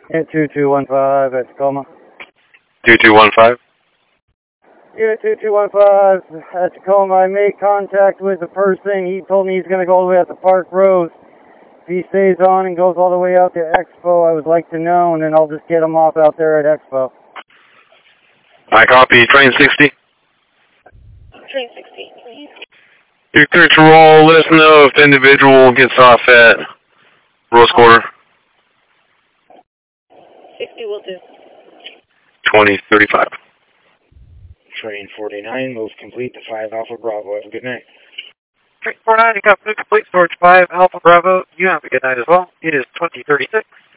Yeah, 2215 at Tacoma. 2215? Yeah, 2215 at Tacoma. I made contact with the person. He told me he's going to go all the way out to Park Rose. If he stays on and goes all the way out to Expo, I would like to know, and then I'll just get him off out there at Expo. I copy. Train 60. Train 60, please. You're clear to roll. Let us know if the individual gets off at Rose Quarter. 60 will do. 2035. Train 49, move complete to 5 Alpha Bravo. Have a good night. Train 49, you got complete storage 5 Alpha Bravo. You have a good night as well. It is 2036.